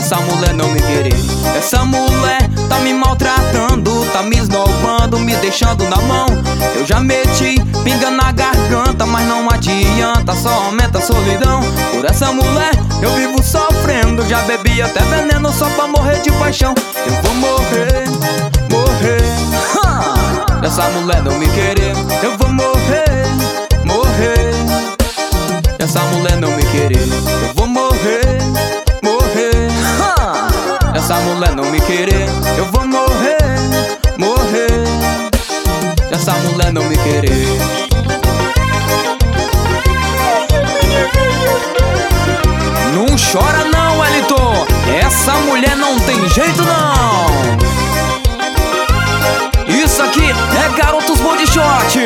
essa mulher não me querer. Essa mulher tá me maltratando, tá me esnobando, me deixando na mão. Eu já meti pinga na garganta, mas não adianta, só aumenta a solidão. Por essa mulher eu vivo sofrendo, já bebi até veneno só pra morrer de paixão. Eu vou morrer, morrer, essa mulher não me querer. Eu vou morrer, morrer, essa mulher não me querer. Eu vou morrer, morrer, essa mulher não me querer. Eu vou morrer, morrer, essa mulher não me querer. Não chora não, Wellington, essa mulher não tem jeito não. Isso aqui é Garotos Body Shot.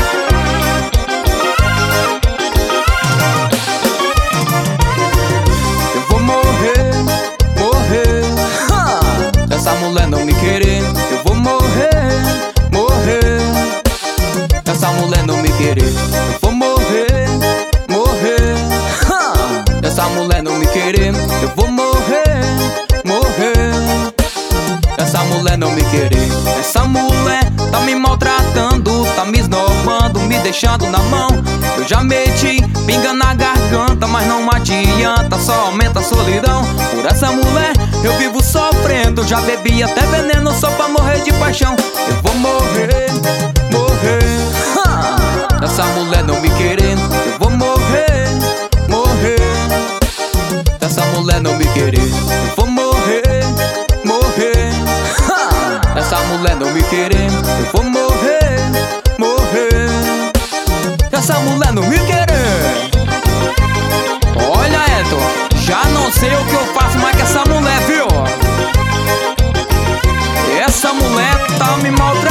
Eu vou morrer, morrer, essa mulher não me querer. Eu vou morrer, morrer, essa mulher não me querer. Eu vou morrer, morrer, essa mulher não me querer. Eu vou morrer, morrer, essa mulher não me querer. Essa mulher tá me maltratando, tá me esnobando, me deixando na mão. Eu já meti pinga na garganta, mas não adianta, só aumenta a solidão. Por essa mulher eu vivo sofrendo, já bebi até veneno só pra morrer de paixão. Eu vou morrer, morrer, essa mulher não me querer. Eu vou morrer, morrer, essa mulher não me querer. Eu vou morrer, morrer, essa mulher não me querer. Eu vou morrer, morrer, essa mulher não me querer. Olha, Edson, já não sei o que eu faço mais com essa mulher, viu? Essa mulher tá me maltratando.